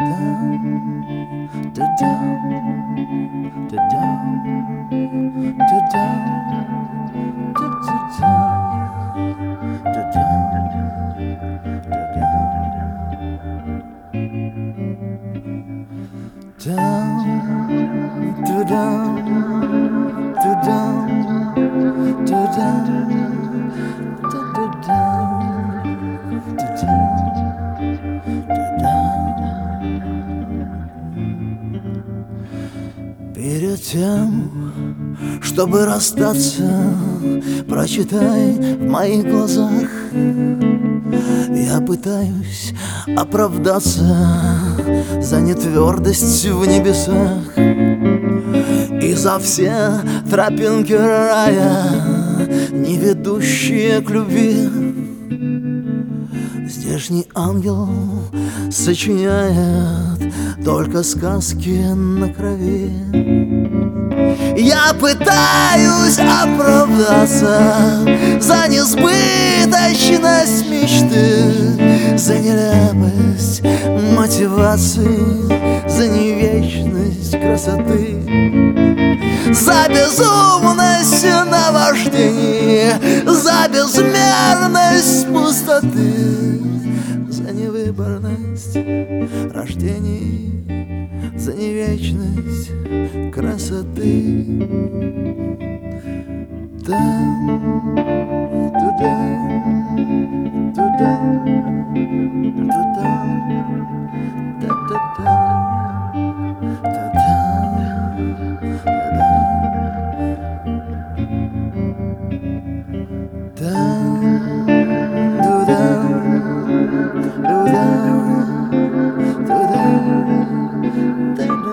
Перед тем, чтобы расстаться, прочитай в моих глазах. Я пытаюсь оправдаться за нетвердость в небесах и за все тропинки рая, не ведущие к любви. Здешний ангел сочиняет только сказки на крови. Я пытаюсь оправдаться за несбыточность мечты, за нелепость мотивации, за невечность красоты, за безумность наваждений, за безмерность пустоты, за невыборность рождений, за невечность красоты. Там, туда, туда, туда, та-та-та, та-та, та-да. Там, туда, туда, туда.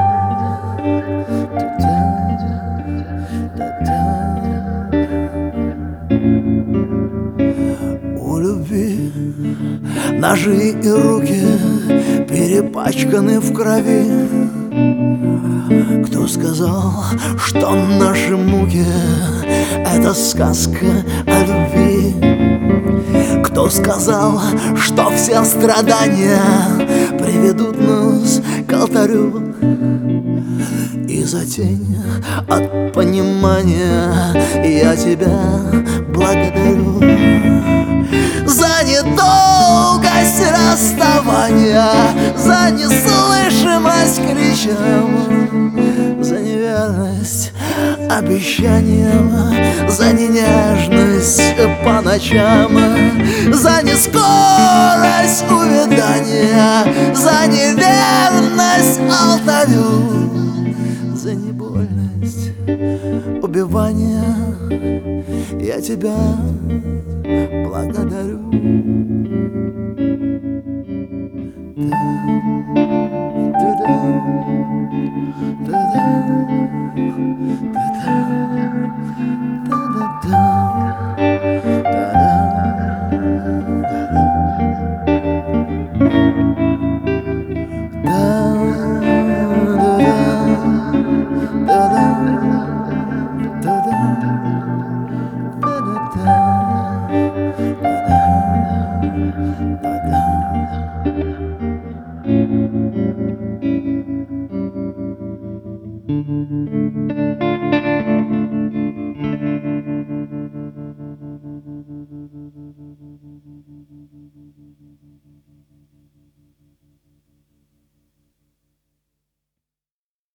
У любви ножи и руки перепачканы в крови. Кто сказал, что наши муки — это сказка о любви? Кто сказал, что все страдания приведут нас к алтарю? И за тень от понимания я тебя благодарю. За недолгость расставания, за неслышимость кричам, за неверность обещаниям, за ненежность по ночам, за нескорость увядания, за неверность алтарю, за небольность убивания я тебя благодарю.